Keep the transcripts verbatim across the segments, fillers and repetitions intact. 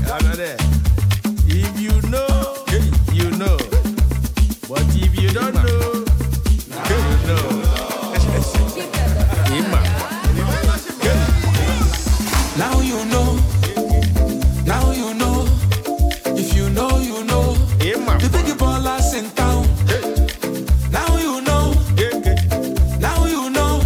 If you know, you know. But if you don't know, you know. Now you know. Now you know. If you know, you know. The big ballers in town. Now you know. Now you know.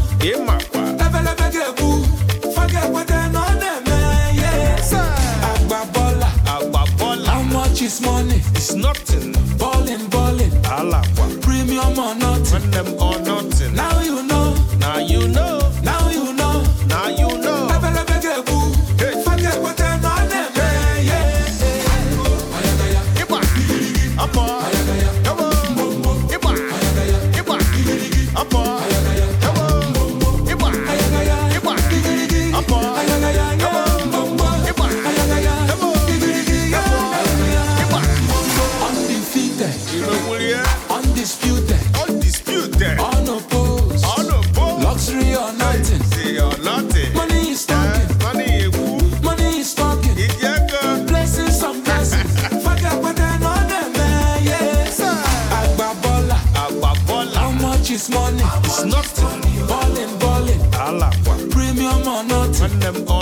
Forget what they know them, yes. Agba baller. How much is money? It's nothing. Ballin', ballin'. Alakwa. Premium or nothing. When them or nothing. Now you know. Now you know. Now you know. Now you know. Forget what they know them, yes. Iba. Apa. Come on. Iba. Iba. Apa. Come on. Iba. Iba. Apa. Come on. Iba. Come on. Iba. Undefeated. Iba. Undisputed. Undisputed. Unopposed. Unopposed. Luxury or nothing. Say or nothing. Money is talking. Money ewu. Money is talking. Ijeka. Blessings and blessings. Forget what they know them, yes. Agba baller. Agba baller. How much is money? It's nothing. Ballin', ballin'. Alakwa. Premium or nothing. When them